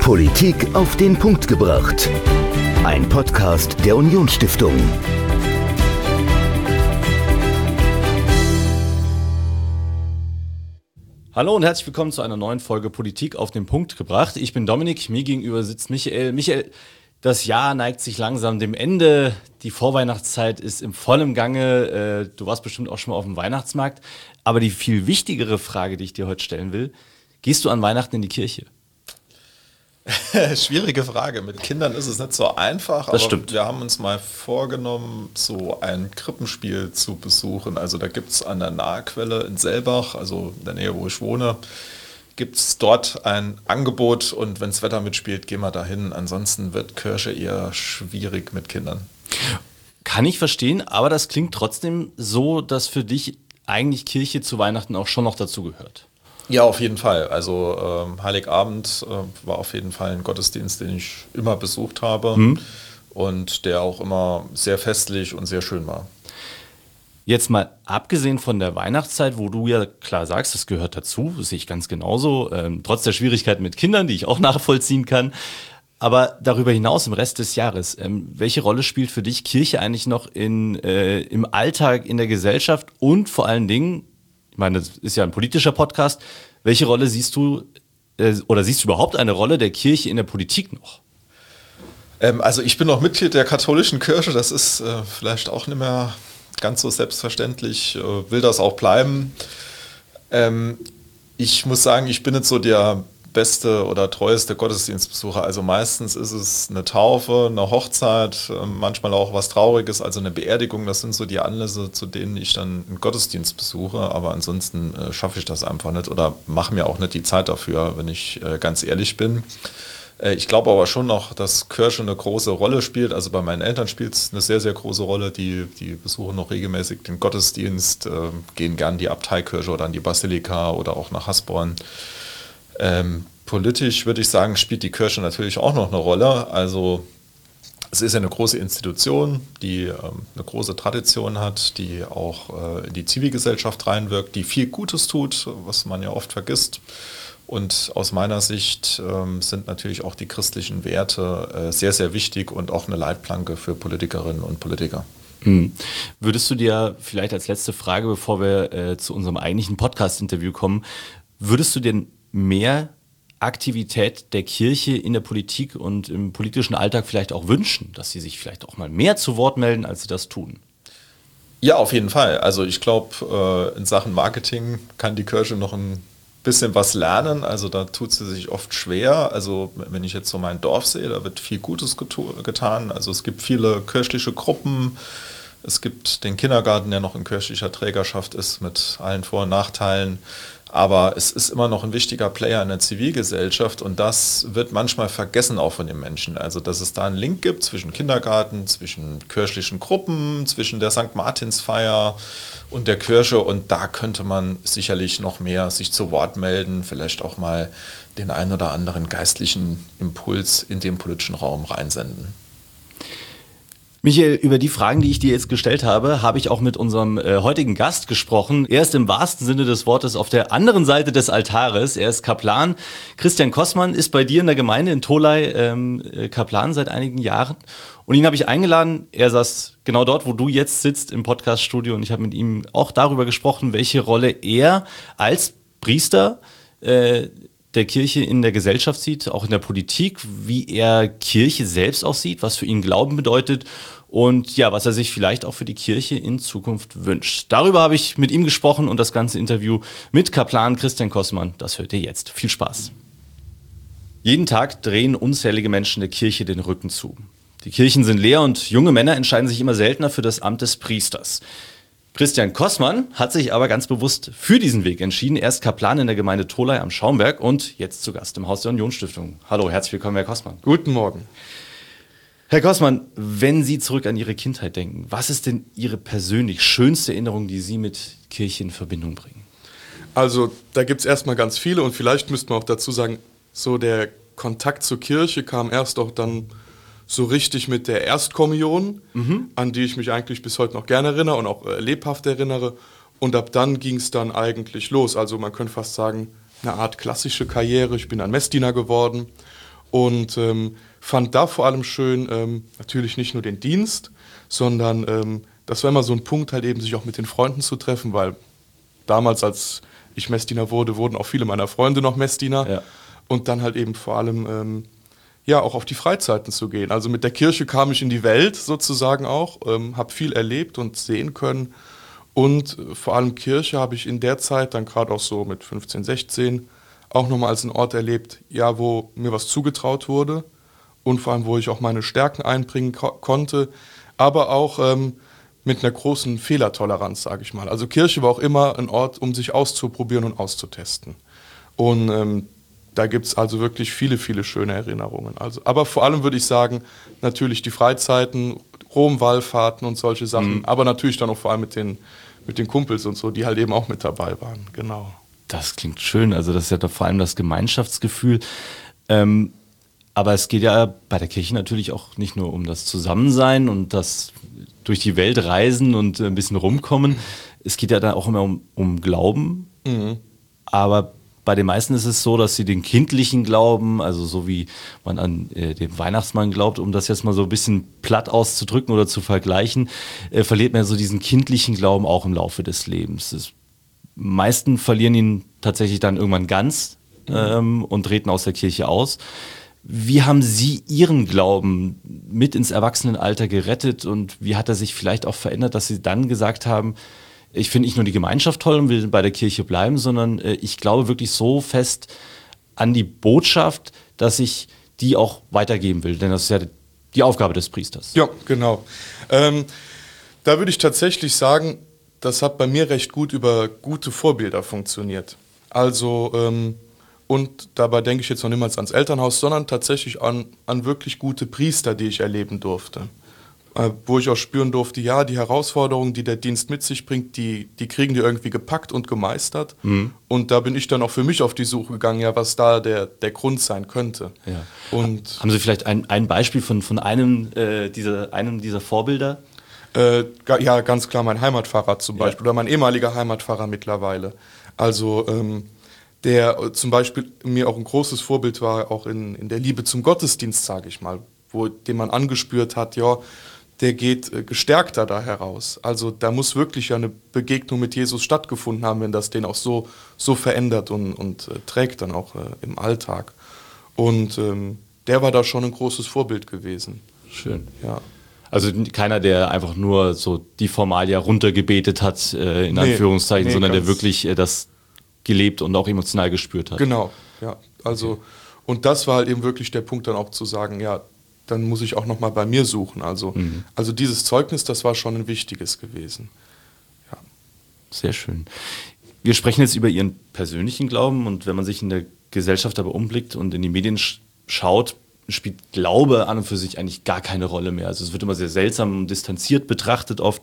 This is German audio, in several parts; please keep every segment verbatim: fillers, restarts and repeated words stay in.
Politik auf den Punkt gebracht. Ein Podcast der Unionsstiftung. Hallo und herzlich willkommen zu einer neuen Folge Politik auf den Punkt gebracht. Ich bin Dominik, mir gegenüber sitzt Michael. Michael, das Jahr neigt sich langsam dem Ende. Die Vorweihnachtszeit ist im vollen Gange. Du warst bestimmt auch schon mal auf dem Weihnachtsmarkt. Aber die viel wichtigere Frage, die ich dir heute stellen will, gehst du an Weihnachten in die Kirche? Schwierige Frage. Mit Kindern ist es nicht so einfach, das aber stimmt. Wir haben uns mal vorgenommen, so ein Krippenspiel zu besuchen. Also da gibt es an der Nahquelle in Selbach, also in der Nähe, wo ich wohne, gibt es dort ein Angebot und wenn das Wetter mitspielt, gehen wir dahin. Ansonsten wird Kirche eher schwierig mit Kindern. Kann ich verstehen, aber das klingt trotzdem so, dass für dich eigentlich Kirche zu Weihnachten auch schon noch dazugehört. Ja, auf jeden Fall. Also ähm, Heiligabend äh, war auf jeden Fall ein Gottesdienst, den ich immer besucht habe mhm. und der auch immer sehr festlich und sehr schön war. Jetzt mal abgesehen von der Weihnachtszeit, wo du ja klar sagst, das gehört dazu, das sehe ich ganz genauso, ähm, trotz der Schwierigkeiten mit Kindern, die ich auch nachvollziehen kann. Aber darüber hinaus im Rest des Jahres, ähm, welche Rolle spielt für dich Kirche eigentlich noch in, äh, im Alltag, in der Gesellschaft und vor allen Dingen, ich meine, das ist ja ein politischer Podcast, welche Rolle siehst du äh, oder siehst du überhaupt eine Rolle der Kirche in der Politik noch? Ähm, also ich bin noch Mitglied der katholischen Kirche, das ist äh, vielleicht auch nicht mehr ganz so selbstverständlich, äh, will das auch bleiben. Ähm, ich muss sagen, ich bin nicht so der beste oder treueste Gottesdienstbesucher. Also meistens ist es eine Taufe, eine Hochzeit, manchmal auch was Trauriges, also eine Beerdigung. Das sind so die Anlässe, zu denen ich dann einen Gottesdienst besuche. Aber ansonsten äh, schaffe ich das einfach nicht oder mache mir auch nicht die Zeit dafür, wenn ich äh, ganz ehrlich bin. Äh, ich glaube aber schon noch, dass Kirche eine große Rolle spielt. Also bei meinen Eltern spielt es eine sehr, sehr große Rolle. Die, die besuchen noch regelmäßig den Gottesdienst, äh, gehen gern in die Abteikirche oder in die Basilika oder auch nach Hasborn. Ähm, politisch würde ich sagen, spielt die Kirche natürlich auch noch eine Rolle. Also es ist ja eine große Institution, die ähm, eine große Tradition hat, die auch äh, in die Zivilgesellschaft reinwirkt, die viel Gutes tut, was man ja oft vergisst. Und aus meiner Sicht ähm, sind natürlich auch die christlichen Werte äh, sehr, sehr wichtig und auch eine Leitplanke für Politikerinnen und Politiker. Hm. Würdest du dir vielleicht als letzte Frage, bevor wir äh, zu unserem eigentlichen Podcast-Interview kommen, würdest du denn mehr Aktivität der Kirche in der Politik und im politischen Alltag vielleicht auch wünschen, dass sie sich vielleicht auch mal mehr zu Wort melden, als sie das tun? Ja, auf jeden Fall. Also ich glaube, äh, in Sachen Marketing kann die Kirche noch ein bisschen was lernen. Also da tut sie sich oft schwer. Also wenn ich jetzt so mein Dorf sehe, da wird viel Gutes getu- getan. Also es gibt viele kirchliche Gruppen. Es gibt den Kindergarten, der noch in kirchlicher Trägerschaft ist, mit allen Vor- und Nachteilen. Aber es ist immer noch ein wichtiger Player in der Zivilgesellschaft und das wird manchmal vergessen auch von den Menschen. Also dass es da einen Link gibt zwischen Kindergarten, zwischen kirchlichen Gruppen, zwischen der Sankt Martinsfeier und der Kirche und da könnte man sicherlich noch mehr sich zu Wort melden, vielleicht auch mal den einen oder anderen geistlichen Impuls in den politischen Raum reinsenden. Michael, über die Fragen, die ich dir jetzt gestellt habe, habe ich auch mit unserem äh, heutigen Gast gesprochen. Er ist im wahrsten Sinne des Wortes auf der anderen Seite des Altares. Er ist Kaplan. Christian Kossmann ist bei dir in der Gemeinde in Tholey ähm, Kaplan seit einigen Jahren. Und ihn habe ich eingeladen. Er saß genau dort, wo du jetzt sitzt, im Podcaststudio. Und ich habe mit ihm auch darüber gesprochen, welche Rolle er als Priester äh, der Kirche in der Gesellschaft sieht, auch in der Politik, wie er Kirche selbst auch sieht, was für ihn Glauben bedeutet und ja, was er sich vielleicht auch für die Kirche in Zukunft wünscht. Darüber habe ich mit ihm gesprochen und das ganze Interview mit Kaplan Christian Kossmann, das hört ihr jetzt. Viel Spaß. Jeden Tag drehen unzählige Menschen der Kirche den Rücken zu. Die Kirchen sind leer und junge Männer entscheiden sich immer seltener für das Amt des Priesters. Christian Kossmann hat sich aber ganz bewusst für diesen Weg entschieden. Er ist Kaplan in der Gemeinde Tholey am Schaumberg und jetzt zu Gast im Haus der Unionsstiftung. Hallo, herzlich willkommen, Herr Kossmann. Guten Morgen. Herr Kossmann, wenn Sie zurück an Ihre Kindheit denken, was ist denn Ihre persönlich schönste Erinnerung, die Sie mit Kirche in Verbindung bringen? Also da gibt es erstmal ganz viele und vielleicht müsste man auch dazu sagen, so der Kontakt zur Kirche kam erst auch dann so richtig mit der Erstkommunion, mhm. an die ich mich eigentlich bis heute noch gerne erinnere und auch äh, lebhaft erinnere. Und ab dann ging es dann eigentlich los. Also man könnte fast sagen, eine Art klassische Karriere. Ich bin ein Messdiener geworden Und ähm, fand da vor allem schön, ähm, natürlich nicht nur den Dienst, sondern ähm, das war immer so ein Punkt, halt eben sich auch mit den Freunden zu treffen, weil damals, als ich Messdiener wurde, wurden auch viele meiner Freunde noch Messdiener. Ja. Und dann halt eben vor allem, ähm, ja, auch auf die Freizeiten zu gehen. Also mit der Kirche kam ich in die Welt sozusagen auch, ähm, habe viel erlebt und sehen können. Und äh, vor allem Kirche habe ich in der Zeit, dann gerade auch so mit fünfzehn, sechzehn, auch nochmal als einen Ort erlebt, ja, wo mir was zugetraut wurde und vor allem, wo ich auch meine Stärken einbringen ko- konnte, aber auch ähm, mit einer großen Fehlertoleranz, sage ich mal. Also Kirche war auch immer ein Ort, um sich auszuprobieren und auszutesten. Und ähm, da gibt es also wirklich viele, viele schöne Erinnerungen. Also, aber vor allem würde ich sagen, natürlich die Freizeiten, Rom-Wallfahrten und solche Sachen, Mhm. aber natürlich dann auch vor allem mit den, mit den Kumpels und so, die halt eben auch mit dabei waren, genau. Das klingt schön, also das ist ja doch vor allem das Gemeinschaftsgefühl. Ähm, aber es geht ja bei der Kirche natürlich auch nicht nur um das Zusammensein und das durch die Welt reisen und ein bisschen rumkommen. Es geht ja da auch immer um, um Glauben. Mhm. Aber bei den meisten ist es so, dass sie den kindlichen Glauben, also so wie man an äh, den Weihnachtsmann glaubt, um das jetzt mal so ein bisschen platt auszudrücken oder zu vergleichen, äh, verliert man so diesen kindlichen Glauben auch im Laufe des Lebens. Das meisten verlieren ihn tatsächlich dann irgendwann ganz ähm, und treten aus der Kirche aus. Wie haben Sie Ihren Glauben mit ins Erwachsenenalter gerettet und wie hat er sich vielleicht auch verändert, dass Sie dann gesagt haben, ich finde nicht nur die Gemeinschaft toll und will bei der Kirche bleiben, sondern äh, ich glaube wirklich so fest an die Botschaft, dass ich die auch weitergeben will, denn das ist ja die Aufgabe des Priesters. Ja, genau. Ähm, da würde ich tatsächlich sagen, das hat bei mir recht gut über gute Vorbilder funktioniert. Also, ähm, und dabei denke ich jetzt noch niemals ans Elternhaus, sondern tatsächlich an, an wirklich gute Priester, die ich erleben durfte. Äh, wo ich auch spüren durfte, ja, die Herausforderungen, die der Dienst mit sich bringt, die, die kriegen die irgendwie gepackt und gemeistert. Mhm. Und da bin ich dann auch für mich auf die Suche gegangen, ja, was da der, der Grund sein könnte. Ja. Und Haben Sie vielleicht ein, ein Beispiel von, von einem, äh, dieser, einem dieser Vorbilder? Äh, ga- ja, ganz klar mein Heimatpfarrer zum Ja. Beispiel, oder mein ehemaliger Heimatpfarrer mittlerweile. Also ähm, der äh, zum Beispiel mir auch ein großes Vorbild war, auch in, in der Liebe zum Gottesdienst, sage ich mal, wo den man angespürt hat, ja, der geht äh, gestärkter da heraus. Also da muss wirklich eine Begegnung mit Jesus stattgefunden haben, wenn das den auch so, so verändert und, und äh, trägt dann auch äh, im Alltag. Und ähm, der war da schon ein großes Vorbild gewesen. Schön. Ja. Also keiner, der einfach nur so die Formalia runtergebetet hat, äh, in Nee, Anführungszeichen, nee, sondern der ganz- wirklich äh, das gelebt und auch emotional gespürt hat. Genau, ja. Also, und das war halt eben wirklich der Punkt, dann auch zu sagen, ja, dann muss ich auch nochmal bei mir suchen. Also, Mhm. also dieses Zeugnis, das war schon ein wichtiges gewesen. Ja. Sehr schön. Wir sprechen jetzt über Ihren persönlichen Glauben und wenn man sich in der Gesellschaft aber umblickt und in die Medien sch- schaut, spielt Glaube an und für sich eigentlich gar keine Rolle mehr. Also es wird immer sehr seltsam und distanziert betrachtet oft.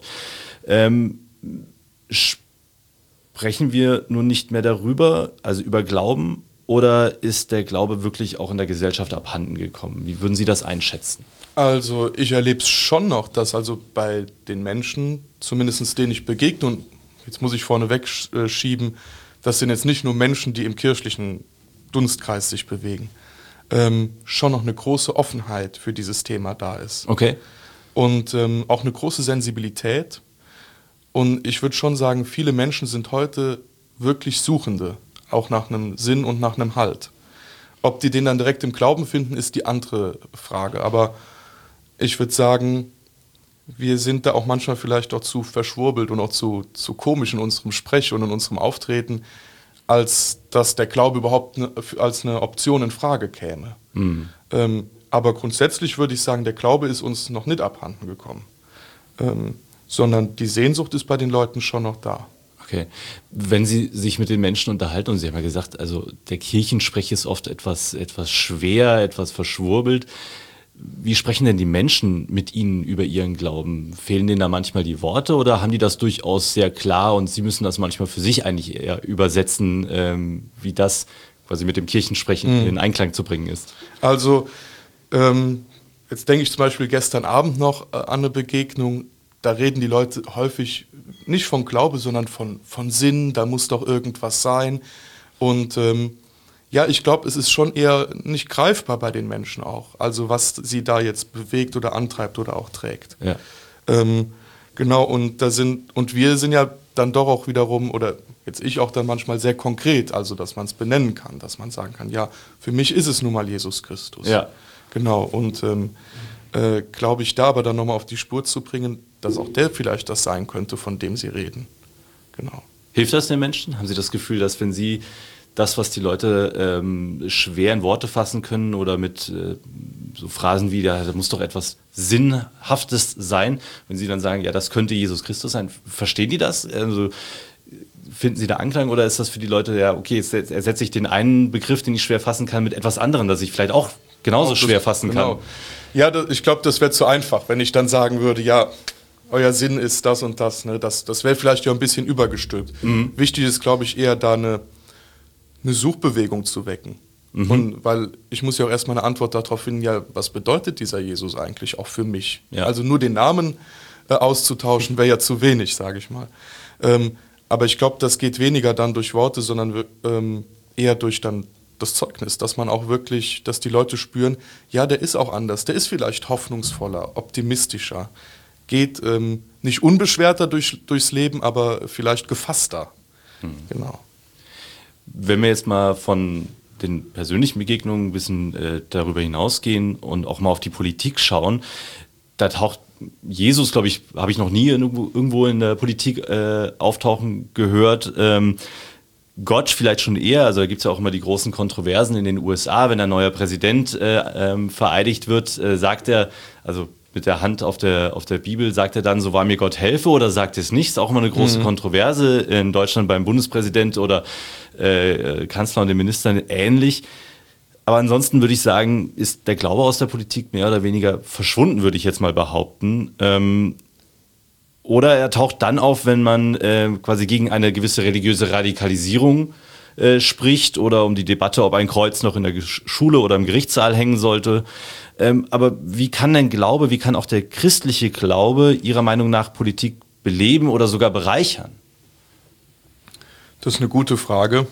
Ähm, sprechen wir nun nicht mehr darüber, also über Glauben, oder ist der Glaube wirklich auch in der Gesellschaft abhanden gekommen? Wie würden Sie das einschätzen? Also ich erlebe es schon noch, dass also bei den Menschen, zumindest denen ich begegne, und jetzt muss ich vorneweg sch- äh, schieben, das sind jetzt nicht nur Menschen, die im kirchlichen Dunstkreis sich bewegen, ähm, schon noch eine große Offenheit für dieses Thema da ist. Okay. Und ähm, auch eine große Sensibilität. Und ich würde schon sagen, viele Menschen sind heute wirklich Suchende, auch nach einem Sinn und nach einem Halt. Ob die den dann direkt im Glauben finden, ist die andere Frage. Aber ich würde sagen, wir sind da auch manchmal vielleicht auch zu verschwurbelt und auch zu, zu komisch in unserem Sprech und in unserem Auftreten, als dass der Glaube überhaupt ne, als eine Option in Frage käme. Mhm. Ähm, aber grundsätzlich würde ich sagen, der Glaube ist uns noch nicht abhanden gekommen. Ähm, sondern die Sehnsucht ist bei den Leuten schon noch da. Okay. Wenn Sie sich mit den Menschen unterhalten, und Sie haben ja gesagt, also der Kirchensprech ist oft etwas, etwas schwer, etwas verschwurbelt. Wie sprechen denn die Menschen mit Ihnen über ihren Glauben? Fehlen denen da manchmal die Worte oder haben die das durchaus sehr klar und Sie müssen das manchmal für sich eigentlich eher übersetzen, ähm, wie das quasi mit dem Kirchensprechen Mhm. in Einklang zu bringen ist? Also, ähm, jetzt denke ich zum Beispiel gestern Abend noch äh, an eine Begegnung, da reden die Leute häufig nicht von Glaube, sondern von, von Sinn, da muss doch irgendwas sein. Und ähm, Ja, ich glaube, es ist schon eher nicht greifbar bei den Menschen auch. Also was sie da jetzt bewegt oder antreibt oder auch trägt. Ja. Ähm, genau, und da sind, und wir sind ja dann doch auch wiederum, oder jetzt ich auch dann manchmal sehr konkret, also dass man es benennen kann, dass man sagen kann, ja, für mich ist es nun mal Jesus Christus. Ja. Genau, und ähm, äh, glaube ich, da aber dann nochmal auf die Spur zu bringen, dass auch der vielleicht das sein könnte, von dem Sie reden. Genau. Hilft das den Menschen? Haben Sie das Gefühl, dass wenn Sie das, was die Leute ähm, schwer in Worte fassen können oder mit äh, so Phrasen wie, da, da muss doch etwas Sinnhaftes sein, wenn Sie dann sagen, ja, das könnte Jesus Christus sein, verstehen die das? Also, finden Sie da Anklang oder ist das für die Leute, ja, okay, jetzt ersetze ich den einen Begriff, den ich schwer fassen kann, mit etwas anderem, das ich vielleicht auch genauso Auch das, schwer fassen genau. kann? Ja, das, ich glaube, das wäre zu einfach, wenn ich dann sagen würde, ja, euer Sinn ist das und das. Ne? Das, das wäre vielleicht ja ein bisschen übergestülpt. Mhm. Wichtig ist, glaube ich, eher da eine, eine Suchbewegung zu wecken. Mhm. Und weil ich muss ja auch erstmal eine Antwort darauf finden, ja, was bedeutet dieser Jesus eigentlich auch für mich? Ja. Also nur den Namen äh, auszutauschen, wäre ja zu wenig, sage ich mal. Ähm, aber ich glaube, das geht weniger dann durch Worte, sondern ähm, eher durch dann das Zeugnis, dass man auch wirklich, dass die Leute spüren, ja, der ist auch anders, der ist vielleicht hoffnungsvoller, optimistischer, geht ähm, nicht unbeschwerter durch, durchs Leben, aber vielleicht gefasster. Mhm. Genau. Wenn wir jetzt mal von den persönlichen Begegnungen ein bisschen äh, darüber hinausgehen und auch mal auf die Politik schauen, da taucht Jesus, glaube ich, habe ich noch nie irgendwo, irgendwo in der Politik äh, auftauchen gehört. Ähm, Gott vielleicht schon eher, also da gibt es ja auch immer die großen Kontroversen in den U S A, wenn ein neuer Präsident äh, ähm, vereidigt wird, äh, sagt er, also mit der Hand auf der, auf der Bibel, sagt er dann, so wahr mir Gott helfe, oder sagt es nicht? Ist auch immer eine große mhm. Kontroverse in Deutschland beim Bundespräsident oder äh, Kanzler und den Ministern ähnlich. Aber ansonsten würde ich sagen, ist der Glaube aus der Politik mehr oder weniger verschwunden, würde ich jetzt mal behaupten. Ähm, oder er taucht dann auf, wenn man äh, quasi gegen eine gewisse religiöse Radikalisierung äh, spricht oder um die Debatte, ob ein Kreuz noch in der Schule oder im Gerichtssaal hängen sollte. Ähm, aber wie kann denn Glaube, wie kann auch der christliche Glaube Ihrer Meinung nach Politik beleben oder sogar bereichern? Das ist eine gute Frage.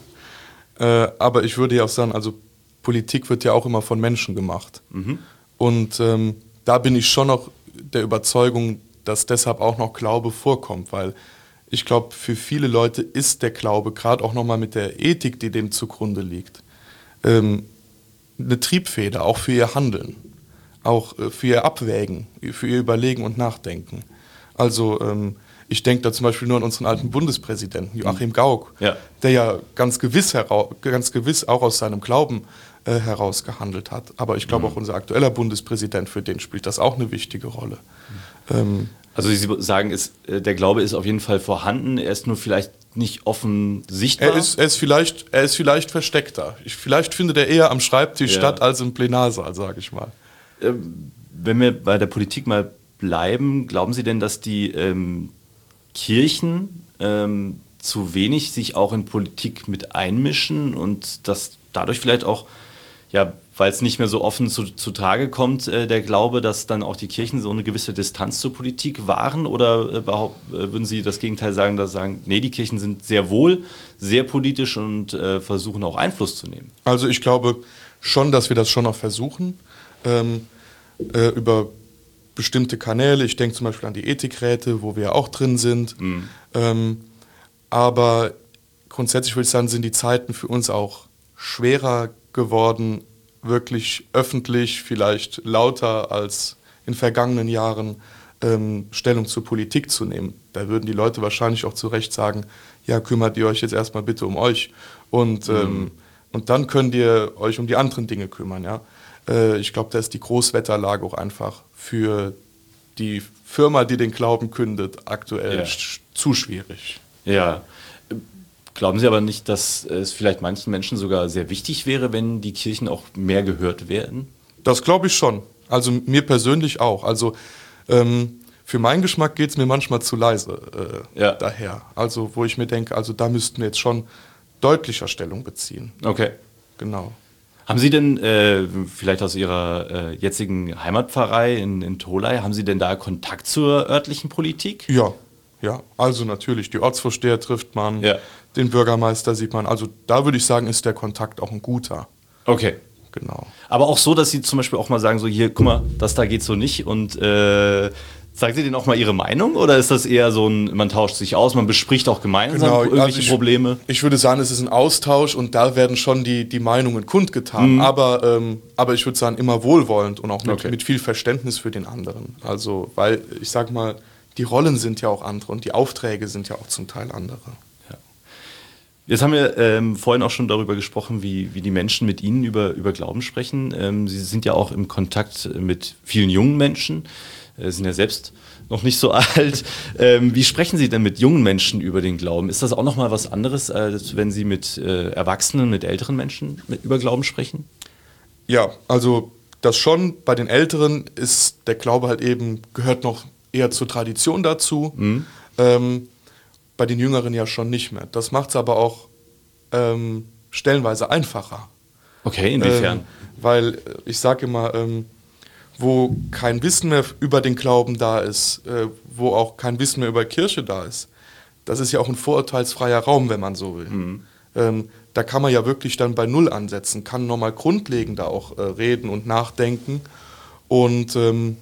Äh, aber ich würde ja auch sagen, also Politik wird ja auch immer von Menschen gemacht. Mhm. Und ähm, da bin ich schon noch der Überzeugung, dass deshalb auch noch Glaube vorkommt, weil ich glaube, für viele Leute ist der Glaube, gerade auch nochmal mit der Ethik, die dem zugrunde liegt, ähm, eine Triebfeder, auch für ihr Handeln, auch äh, für ihr Abwägen, für ihr Überlegen und Nachdenken. Also ähm, ich denke da zum Beispiel nur an unseren alten Bundespräsidenten, Joachim Gauck, ja. der ja ganz gewiss, hera- ganz gewiss auch aus seinem Glauben äh, heraus gehandelt hat. Aber ich glaube mhm. auch unser aktueller Bundespräsident, für den spielt das auch eine wichtige Rolle. Mhm. Ähm, also Sie sagen, ist, der Glaube ist auf jeden Fall vorhanden, er ist nur vielleicht nicht offen sichtbar? Er ist, er ist, vielleicht, er ist vielleicht versteckter. Ich, vielleicht findet er eher am Schreibtisch ja. statt als im Plenarsaal, sage ich mal. Ähm, wenn wir bei der Politik mal bleiben, glauben Sie denn, dass die ähm, Kirchen ähm, zu wenig sich auch in Politik mit einmischen und dass dadurch vielleicht auch, ja, weil es nicht mehr so offen zu, zu Tage kommt, äh, der Glaube, dass dann auch die Kirchen so eine gewisse Distanz zur Politik wahren? Oder äh, behaupt, äh, würden Sie das Gegenteil sagen, dass Sie sagen, nee, die Kirchen sind sehr wohl, sehr politisch und äh, versuchen auch Einfluss zu nehmen? Also ich glaube schon, dass wir das schon noch versuchen, ähm, äh, über bestimmte Kanäle. Ich denke zum Beispiel an die Ethikräte, wo wir auch drin sind. Mhm. Ähm, aber grundsätzlich würde ich sagen, sind die Zeiten für uns auch schwerer geworden, wirklich öffentlich, vielleicht lauter als in vergangenen Jahren ähm, Stellung zur Politik zu nehmen. Da würden die Leute wahrscheinlich auch zu Recht sagen, ja, kümmert ihr euch jetzt erstmal bitte um euch und, mhm. ähm, und dann könnt ihr euch um die anderen Dinge kümmern. Ja? Äh, ich glaube, da ist die Großwetterlage auch einfach für die Firma, die den Glauben kündet, aktuell ja. sch- zu schwierig. Ja. Glauben Sie aber nicht, dass es vielleicht manchen Menschen sogar sehr wichtig wäre, wenn die Kirchen auch mehr gehört werden? Das glaube ich schon. Also mir persönlich auch. Also ähm, für meinen Geschmack geht es mir manchmal zu leise äh, ja. daher. Also wo ich mir denke, also da müssten wir jetzt schon deutlicher Stellung beziehen. Okay. Genau. Haben Sie denn, äh, vielleicht aus Ihrer äh, jetzigen Heimatpfarrei in, in Tholey, haben Sie denn da Kontakt zur örtlichen Politik? Ja, Ja, also natürlich, die Ortsvorsteher trifft man, Ja. den Bürgermeister sieht man. Also da würde ich sagen, ist der Kontakt auch ein guter. Okay. Genau. Aber auch so, dass Sie zum Beispiel auch mal sagen, so hier, guck mal, das da geht so nicht und äh, sagen Sie denen auch mal Ihre Meinung oder ist das eher so ein, man tauscht sich aus, man bespricht auch gemeinsam Genau, irgendwelche also ich, Probleme? Ich würde sagen, es ist ein Austausch und da werden schon die, die Meinungen kundgetan, Mhm. aber, ähm, aber ich würde sagen, immer wohlwollend und auch mit, Okay. mit viel Verständnis für den anderen. Also, weil ich sag mal, die Rollen sind ja auch andere und die Aufträge sind ja auch zum Teil andere. Jetzt haben wir ähm, vorhin auch schon darüber gesprochen, wie, wie die Menschen mit Ihnen über, über Glauben sprechen. Ähm, Sie sind ja auch im Kontakt mit vielen jungen Menschen, äh, sind ja selbst noch nicht so alt. Ähm, wie sprechen Sie denn mit jungen Menschen über den Glauben? Ist das auch nochmal was anderes, als wenn Sie mit äh, Erwachsenen, mit älteren Menschen mit, über Glauben sprechen? Ja, also das schon, bei den Älteren ist der Glaube halt eben, gehört noch eher zur Tradition dazu. Mhm. Ähm, bei den Jüngeren ja schon nicht mehr. Das macht es aber auch ähm, stellenweise einfacher. Okay, inwiefern? Ähm, weil äh, ich sage immer, ähm, wo kein Wissen mehr über den Glauben da ist, äh, wo auch kein Wissen mehr über Kirche da ist, das ist ja auch ein vorurteilsfreier Raum, wenn man so will. Mhm. Ähm, da kann man ja wirklich dann bei Null ansetzen, kann nochmal grundlegender auch äh, reden und nachdenken und ähm,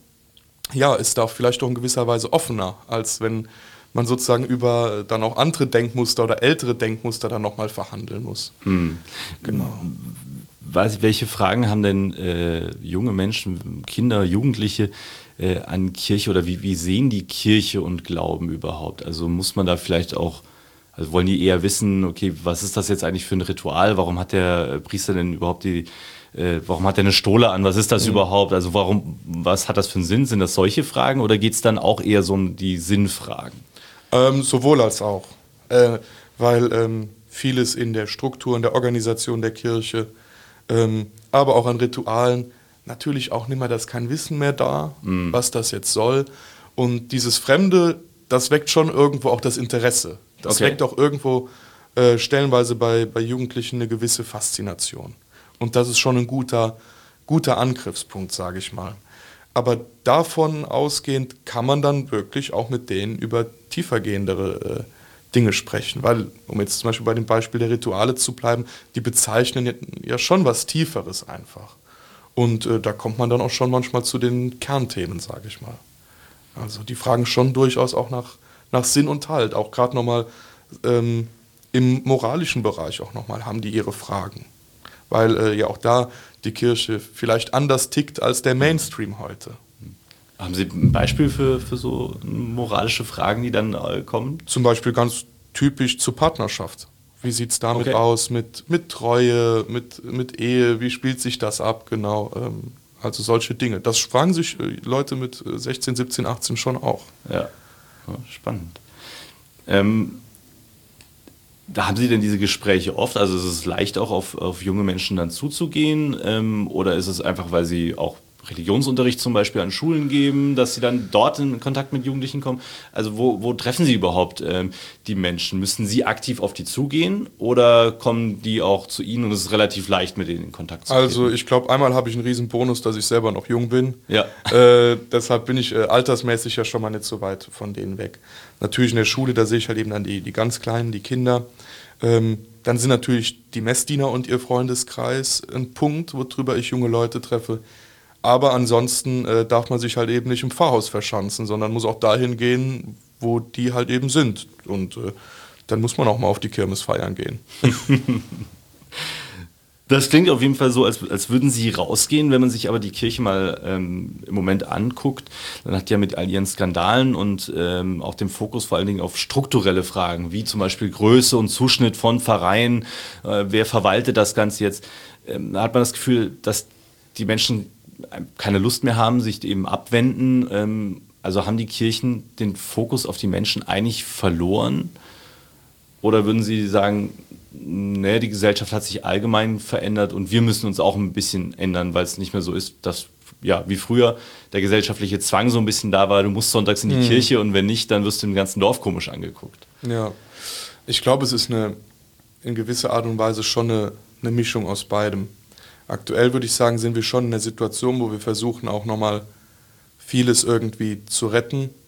ja, ist da auch vielleicht auch in gewisser Weise offener, als wenn man sozusagen über dann auch andere Denkmuster oder ältere Denkmuster dann nochmal verhandeln muss. Mhm. Genau. Was, welche Fragen haben denn äh, junge Menschen, Kinder, Jugendliche äh, an Kirche oder wie, wie sehen die Kirche und Glauben überhaupt? Also muss man da vielleicht auch, also wollen die eher wissen, okay, was ist das jetzt eigentlich für ein Ritual? Warum hat der Priester denn überhaupt die, äh, warum hat der eine Stole an? Was ist das mhm. überhaupt? Also warum, was hat das für einen Sinn? Sind das solche Fragen oder geht es dann auch eher so um die Sinnfragen? Ähm, sowohl als auch, äh, weil ähm, vieles in der Struktur, in der Organisation der Kirche, ähm, aber auch an Ritualen, natürlich auch nicht mehr, da ist kein Wissen mehr da, mm. was das jetzt soll. Und dieses Fremde, das weckt schon irgendwo auch das Interesse. Das okay. weckt auch irgendwo äh, stellenweise bei, bei Jugendlichen eine gewisse Faszination. Und das ist schon ein guter, guter Angriffspunkt, sage ich mal. Aber davon ausgehend kann man dann wirklich auch mit denen über tiefergehendere äh, Dinge sprechen. Weil, um jetzt zum Beispiel bei dem Beispiel der Rituale zu bleiben, die bezeichnen ja, ja schon was Tieferes einfach. Und äh, da kommt man dann auch schon manchmal zu den Kernthemen, sage ich mal. Also die fragen schon durchaus auch nach, nach Sinn und Halt. Auch gerade nochmal ähm, im moralischen Bereich auch nochmal haben die ihre Fragen. Weil äh, ja auch da die Kirche vielleicht anders tickt als der Mainstream heute. Haben Sie ein Beispiel für, für so moralische Fragen, die dann äh, kommen? Zum Beispiel ganz typisch zur Partnerschaft. Wie sieht es damit okay. aus mit, mit Treue, mit, mit Ehe? Wie spielt sich das ab? Genau, ähm, also solche Dinge. Das fragen sich äh, Leute mit sechzehn, siebzehn, achtzehn schon auch. Ja, ja spannend. Ähm, Da haben Sie denn diese Gespräche oft? Also ist es leicht auch auf, auf junge Menschen dann zuzugehen? Ähm, oder ist es einfach, weil Sie auch Religionsunterricht zum Beispiel an Schulen geben, dass Sie dann dort in Kontakt mit Jugendlichen kommen? Also wo, wo treffen Sie überhaupt ähm, die Menschen? Müssen Sie aktiv auf die zugehen oder kommen die auch zu Ihnen und es ist relativ leicht, mit denen in Kontakt zu treten? Also ich glaube, einmal habe ich einen riesen Bonus, dass ich selber noch jung bin. Ja. Äh, deshalb bin ich äh, altersmäßig ja schon mal nicht so weit von denen weg. Natürlich in der Schule, da sehe ich halt eben dann die, die ganz Kleinen, die Kinder. Ähm, dann sind natürlich die Messdiener und ihr Freundeskreis ein Punkt, worüber ich junge Leute treffe. Aber ansonsten äh, darf man sich halt eben nicht im Pfarrhaus verschanzen, sondern muss auch dahin gehen, wo die halt eben sind. Und äh, dann muss man auch mal auf die Kirmes feiern gehen. Das klingt auf jeden Fall so, als, als würden Sie rausgehen, wenn man sich aber die Kirche mal ähm, im Moment anguckt. Dann hat ja mit all ihren Skandalen und ähm, auch dem Fokus vor allen Dingen auf strukturelle Fragen, wie zum Beispiel Größe und Zuschnitt von Pfarreien, äh, wer verwaltet das Ganze jetzt, ähm, da hat man das Gefühl, dass die Menschen keine Lust mehr haben, sich eben abwenden. Ähm, also haben die Kirchen den Fokus auf die Menschen eigentlich verloren? Oder würden Sie sagen, nee, die Gesellschaft hat sich allgemein verändert und wir müssen uns auch ein bisschen ändern, weil es nicht mehr so ist, dass, ja, wie früher der gesellschaftliche Zwang so ein bisschen da war, du musst sonntags in die mhm. Kirche und wenn nicht, dann wirst du im ganzen Dorf komisch angeguckt. Ja, ich glaube, es ist eine, in gewisser Art und Weise schon eine, eine Mischung aus beidem. Aktuell würde ich sagen, sind wir schon in der Situation, wo wir versuchen auch nochmal vieles irgendwie zu retten,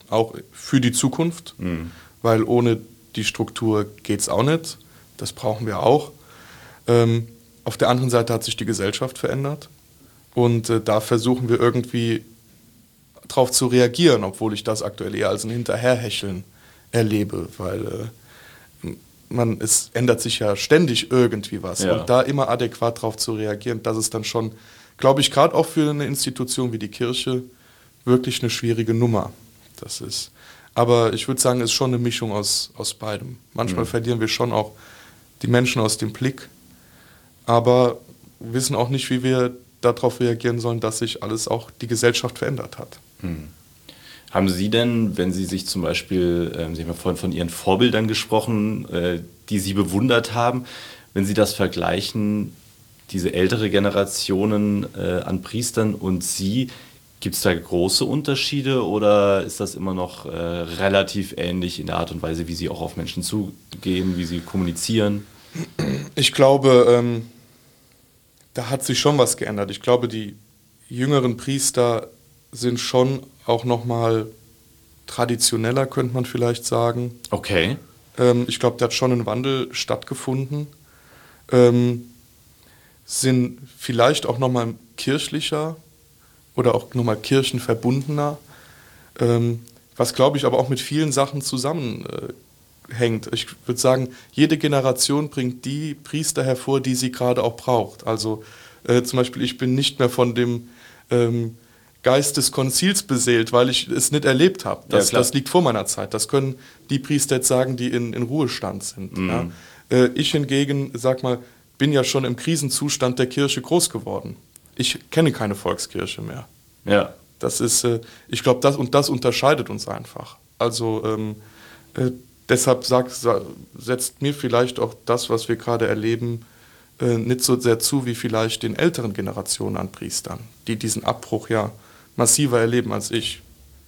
auch für die Zukunft, mhm. weil ohne die Struktur geht es auch nicht. Das brauchen wir auch. Ähm, auf der anderen Seite hat sich die Gesellschaft verändert und äh, da versuchen wir irgendwie drauf zu reagieren, obwohl ich das aktuell eher als ein Hinterherhecheln erlebe, weil äh, man, es ändert sich ja ständig irgendwie was. Ja. Und da immer adäquat drauf zu reagieren, das ist dann schon, glaube ich, gerade auch für eine Institution wie die Kirche wirklich eine schwierige Nummer. Das ist, aber ich würde sagen, es ist schon eine Mischung aus, aus beidem. Manchmal mhm. verlieren wir schon auch die Menschen aus dem Blick, aber wissen auch nicht, wie wir darauf reagieren sollen, dass sich alles auch die Gesellschaft verändert hat. Mhm. Haben Sie denn, wenn Sie sich zum Beispiel, äh, Sie haben ja vorhin von Ihren Vorbildern gesprochen, äh, die Sie bewundert haben, wenn Sie das vergleichen, diese ältere Generationen äh, an Priestern und Sie, gibt es da große Unterschiede oder ist das immer noch äh, relativ ähnlich in der Art und Weise, wie Sie auch auf Menschen zugehen, wie Sie kommunizieren? Ich glaube, ähm, da hat sich schon was geändert. Ich glaube, die jüngeren Priester sind schon auch nochmal traditioneller, könnte man vielleicht sagen. Okay. Ähm, ich glaube, da hat schon ein Wandel stattgefunden. Ähm, sind vielleicht auch nochmal kirchlicher oder auch nochmal kirchenverbundener, ähm, was, glaube ich, aber auch mit vielen Sachen zusammenhängt. Äh, ich würde sagen, jede Generation bringt die Priester hervor, die sie gerade auch braucht. Also äh, zum Beispiel, ich bin nicht mehr von dem ähm, Geist des Konzils beseelt, weil ich es nicht erlebt habe. Das, ja, das liegt vor meiner Zeit. Das können die Priester jetzt sagen, die in, in Ruhestand sind. Mhm. Ja. Äh, ich hingegen, sag mal, bin ja schon im Krisenzustand der Kirche groß geworden. Ich kenne keine Volkskirche mehr. Ja. Das ist, äh, ich glaube, das und das unterscheidet uns einfach. Also ähm, äh, deshalb sagt, setzt mir vielleicht auch das, was wir gerade erleben, äh, nicht so sehr zu wie vielleicht den älteren Generationen an Priestern, die diesen Abbruch ja massiver erleben als ich.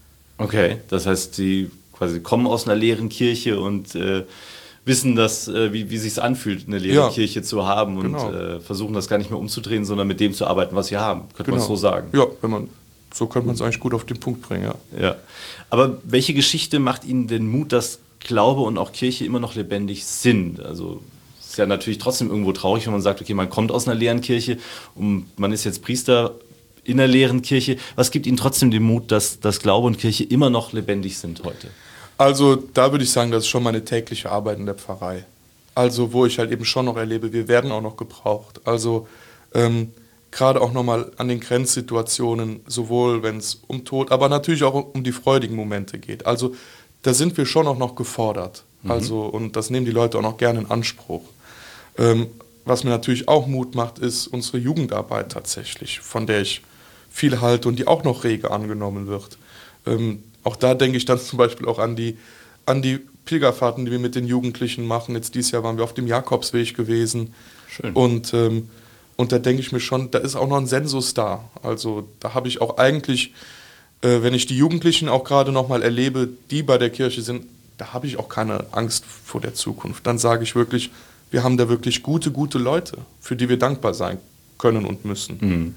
Okay, das heißt, Sie quasi kommen aus einer leeren Kirche und äh, wissen, dass, äh, wie, wie es sich anfühlt, eine leere ja. Kirche zu haben und genau. äh, versuchen das gar nicht mehr umzudrehen, sondern mit dem zu arbeiten, was wir haben. Könnte genau. man so sagen. Ja, wenn man, so könnte man es eigentlich gut auf den Punkt bringen. Ja. Ja. Aber welche Geschichte macht Ihnen den Mut, dass Glaube und auch Kirche immer noch lebendig sind? Also es ist ja natürlich trotzdem irgendwo traurig, wenn man sagt, okay, man kommt aus einer leeren Kirche und man ist jetzt Priester in einer leeren Kirche. Was gibt Ihnen trotzdem den Mut, dass, dass Glaube und Kirche immer noch lebendig sind heute? Also da würde ich sagen, das ist schon meine tägliche Arbeit in der Pfarrei. Also wo ich halt eben schon noch erlebe, wir werden auch noch gebraucht. Also ähm, gerade auch nochmal an den Grenzsituationen, sowohl wenn es um Tod, aber natürlich auch um die freudigen Momente geht. Also da sind wir schon auch noch gefordert. Mhm. Also, und das nehmen die Leute auch noch gerne in Anspruch. Ähm, was mir natürlich auch Mut macht, ist unsere Jugendarbeit tatsächlich, von der ich viel halte und die auch noch rege angenommen wird. Ähm, auch da denke ich dann zum Beispiel auch an die, an die Pilgerfahrten, die wir mit den Jugendlichen machen. Jetzt dieses Jahr waren wir auf dem Jakobsweg gewesen. Schön. Und, ähm, und da denke ich mir schon, da ist auch noch ein Sensus da. Also da habe ich auch eigentlich, äh, wenn ich die Jugendlichen auch gerade noch mal erlebe, die bei der Kirche sind, da habe ich auch keine Angst vor der Zukunft. Dann sage ich wirklich, wir haben da wirklich gute, gute Leute, für die wir dankbar sein können und müssen. Mhm.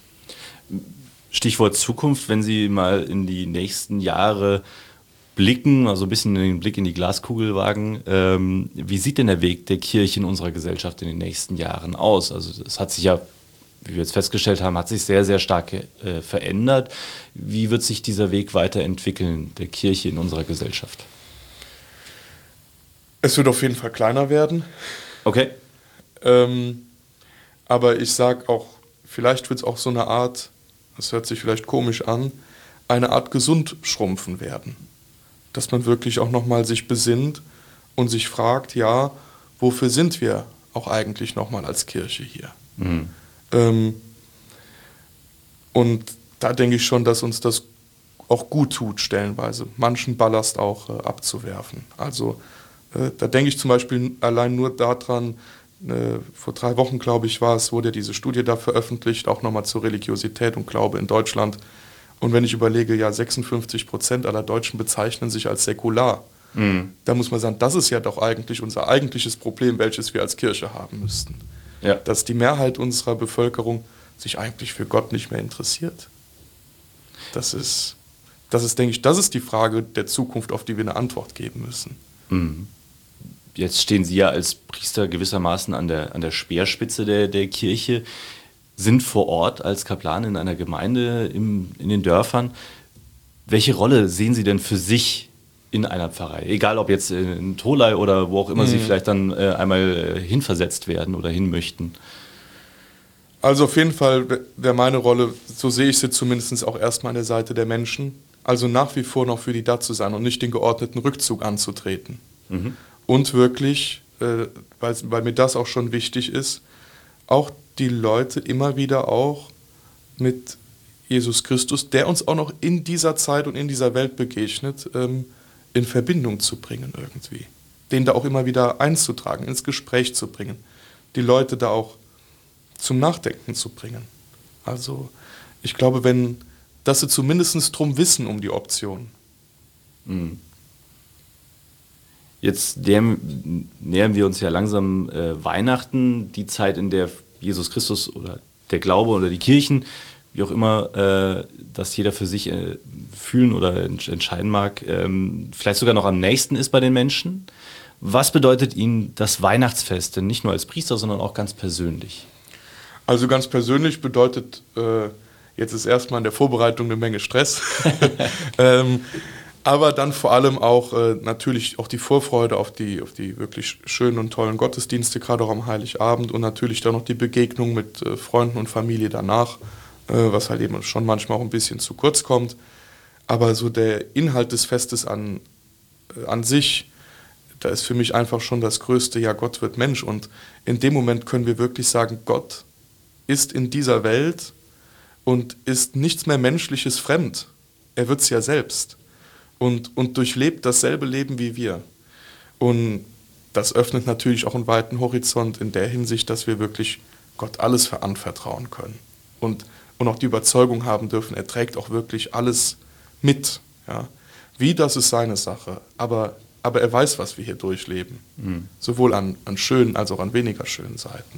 Stichwort Zukunft, wenn Sie mal in die nächsten Jahre blicken, also ein bisschen den Blick in die Glaskugel wagen, ähm, wie sieht denn der Weg der Kirche in unserer Gesellschaft in den nächsten Jahren aus? Also es hat sich ja, wie wir jetzt festgestellt haben, hat sich sehr, sehr stark äh, verändert. Wie wird sich dieser Weg weiterentwickeln, der Kirche in unserer Gesellschaft? Es wird auf jeden Fall kleiner werden. Okay. Ähm, aber ich sage auch, vielleicht wird es auch so eine Art, das hört sich vielleicht komisch an, eine Art gesund schrumpfen werden. Dass man wirklich auch nochmal sich besinnt und sich fragt, ja, wofür sind wir auch eigentlich nochmal als Kirche hier? Mhm. Ähm, und da denke ich schon, dass uns das auch gut tut, stellenweise, manchen Ballast auch äh, abzuwerfen. Also äh, da denke ich zum Beispiel allein nur daran, äh, vor drei Wochen, glaube ich, war es, wurde diese Studie da veröffentlicht, auch nochmal zur Religiosität und Glaube in Deutschland. Und wenn ich überlege, ja, sechsundfünfzig Prozent aller Deutschen bezeichnen sich als säkular, mhm. da muss man sagen, das ist ja doch eigentlich unser eigentliches Problem, welches wir als Kirche haben müssten. Ja. Dass die Mehrheit unserer Bevölkerung sich eigentlich für Gott nicht mehr interessiert. Das ist, Das ist, denke ich, das ist die Frage der Zukunft, auf die wir eine Antwort geben müssen. Mhm. Jetzt stehen Sie ja als Priester gewissermaßen an der, an der Speerspitze der, der Kirche, sind vor Ort als Kaplan in einer Gemeinde im, in den Dörfern. Welche Rolle sehen Sie denn für sich in einer Pfarrei? Egal ob jetzt in Tholey oder wo auch immer mhm. Sie vielleicht dann äh, einmal äh, hinversetzt werden oder hin möchten. Also auf jeden Fall wäre meine Rolle, so sehe ich sie zumindest auch erstmal an der Seite der Menschen, also nach wie vor noch für die da zu sein und nicht den geordneten Rückzug anzutreten. Mhm. Und wirklich, äh, weil, weil mir das auch schon wichtig ist, auch die Leute immer wieder auch mit Jesus Christus, der uns auch noch in dieser Zeit und in dieser Welt begegnet, ähm, in Verbindung zu bringen irgendwie. Den da auch immer wieder einzutragen, ins Gespräch zu bringen. Die Leute da auch zum Nachdenken zu bringen. Also ich glaube, wenn, dass sie zumindest drum wissen um die Option. Mhm. Jetzt nähern, nähern wir uns ja langsam äh, Weihnachten, die Zeit, in der Jesus Christus oder der Glaube oder die Kirchen, wie auch immer, äh, das jeder für sich äh, fühlen oder ents- entscheiden mag, ähm, vielleicht sogar noch am nächsten ist bei den Menschen. Was bedeutet Ihnen das Weihnachtsfest denn nicht nur als Priester, sondern auch ganz persönlich? Also ganz persönlich bedeutet, äh, jetzt ist erstmal in der Vorbereitung eine Menge Stress, ähm, aber dann vor allem auch äh, natürlich auch die Vorfreude auf die, auf die wirklich schönen und tollen Gottesdienste, gerade auch am Heiligabend und natürlich dann noch die Begegnung mit äh, Freunden und Familie danach, äh, was halt eben schon manchmal auch ein bisschen zu kurz kommt. Aber so der Inhalt des Festes an, äh, an sich, da ist für mich einfach schon das Größte, ja, Gott wird Mensch. Und in dem Moment können wir wirklich sagen, Gott ist in dieser Welt und ist nichts mehr Menschliches fremd. Er wird es ja selbst und, und durchlebt dasselbe Leben wie wir. Und das öffnet natürlich auch einen weiten Horizont in der Hinsicht, dass wir wirklich Gott alles veranvertrauen können. Und, und auch die Überzeugung haben dürfen, er trägt auch wirklich alles mit. Ja. Wie, das ist seine Sache. Aber, aber er weiß, was wir hier durchleben. Mhm. Sowohl an, an schönen als auch an weniger schönen Seiten.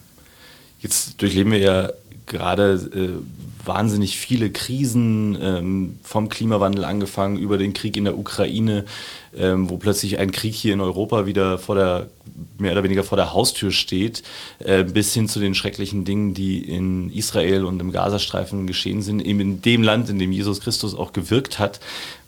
Jetzt durchleben wir ja gerade äh, wahnsinnig viele Krisen, ähm, vom Klimawandel angefangen, über den Krieg in der Ukraine, ähm, wo plötzlich ein Krieg hier in Europa wieder vor der, mehr oder weniger vor der Haustür steht, äh, bis hin zu den schrecklichen Dingen, die in Israel und im Gazastreifen geschehen sind, eben in dem Land, in dem Jesus Christus auch gewirkt hat.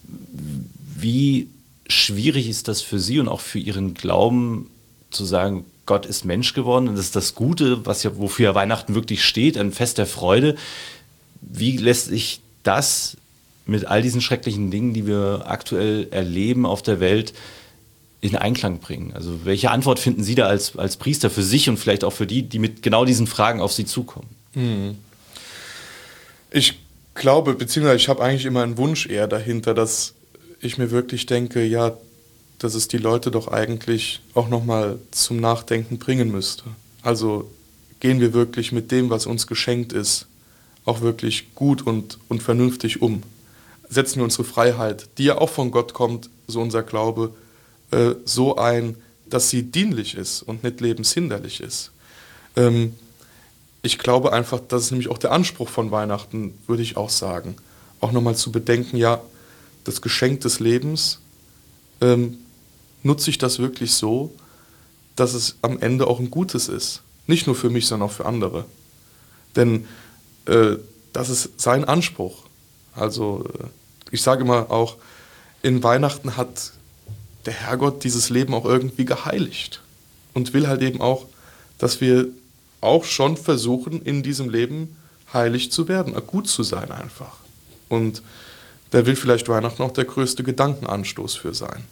Wie schwierig ist das für Sie und auch für Ihren Glauben zu sagen, Gott ist Mensch geworden und das ist das Gute, was ja, wofür ja Weihnachten wirklich steht, ein Fest der Freude. Wie lässt sich das mit all diesen schrecklichen Dingen, die wir aktuell erleben auf der Welt, in Einklang bringen? Also welche Antwort finden Sie da als, als Priester für sich und vielleicht auch für die, die mit genau diesen Fragen auf Sie zukommen? Hm. Ich glaube, beziehungsweise ich habe eigentlich immer einen Wunsch eher dahinter, dass ich mir wirklich denke, ja, dass es die Leute doch eigentlich auch nochmal zum Nachdenken bringen müsste. Also gehen wir wirklich mit dem, was uns geschenkt ist, auch wirklich gut und, und vernünftig um. Setzen wir unsere Freiheit, die ja auch von Gott kommt, so unser Glaube, äh, so ein, dass sie dienlich ist und nicht lebenshinderlich ist. Ähm, ich glaube einfach, das ist nämlich auch der Anspruch von Weihnachten, würde ich auch sagen. Auch nochmal zu bedenken, ja, das Geschenk des Lebens, ähm, nutze ich das wirklich so, dass es am Ende auch ein Gutes ist. Nicht nur für mich, sondern auch für andere. Denn äh, das ist sein Anspruch. Also äh, ich sage immer auch, in Weihnachten hat der Herrgott dieses Leben auch irgendwie geheiligt. Und will halt eben auch, dass wir auch schon versuchen, in diesem Leben heilig zu werden, gut zu sein einfach. Und da will vielleicht Weihnachten auch der größte Gedankenanstoß für sein.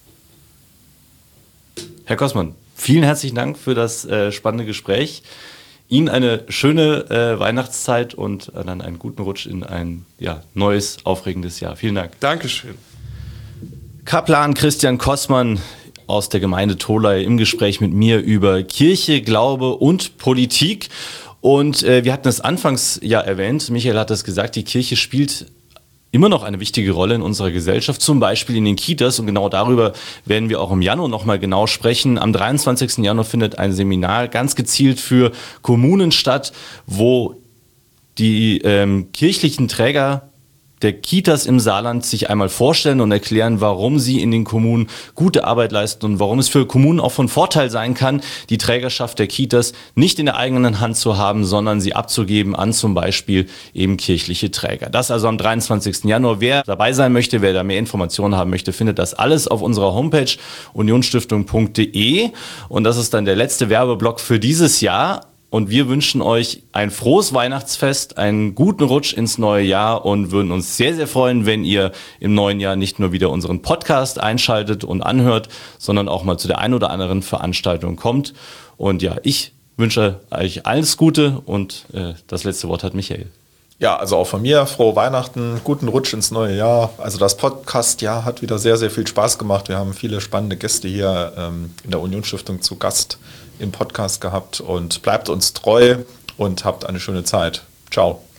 Herr Kossmann, vielen herzlichen Dank für das äh, spannende Gespräch. Ihnen eine schöne äh, Weihnachtszeit und äh, dann einen guten Rutsch in ein ja, neues, aufregendes Jahr. Vielen Dank. Dankeschön. Kaplan Christian Kossmann aus der Gemeinde Tholey im Gespräch mit mir über Kirche, Glaube und Politik. Und äh, wir hatten es anfangs ja erwähnt, Michael hat das gesagt, die Kirche spielt immer noch eine wichtige Rolle in unserer Gesellschaft, zum Beispiel in den Kitas. Und genau darüber werden wir auch im Januar nochmal genau sprechen. Am dreiundzwanzigsten Januar findet ein Seminar ganz gezielt für Kommunen statt, wo die ähm, kirchlichen Träger der Kitas im Saarland sich einmal vorstellen und erklären, warum sie in den Kommunen gute Arbeit leisten und warum es für Kommunen auch von Vorteil sein kann, die Trägerschaft der Kitas nicht in der eigenen Hand zu haben, sondern sie abzugeben an zum Beispiel eben kirchliche Träger. Das also am dreiundzwanzigsten Januar. Wer dabei sein möchte, wer da mehr Informationen haben möchte, findet das alles auf unserer Homepage unionsstiftung punkt de. Und das ist dann der letzte Werbeblock für dieses Jahr. Und wir wünschen euch ein frohes Weihnachtsfest, einen guten Rutsch ins neue Jahr und würden uns sehr, sehr freuen, wenn ihr im neuen Jahr nicht nur wieder unseren Podcast einschaltet und anhört, sondern auch mal zu der ein oder anderen Veranstaltung kommt. Und ja, ich wünsche euch alles Gute und äh, das letzte Wort hat Michael. Ja, also auch von mir, frohe Weihnachten, guten Rutsch ins neue Jahr. Also das Podcast-Jahr hat wieder sehr, sehr viel Spaß gemacht. Wir haben viele spannende Gäste hier ähm, in der Unionsstiftung zu Gast im Podcast gehabt und bleibt uns treu und habt eine schöne Zeit. Ciao.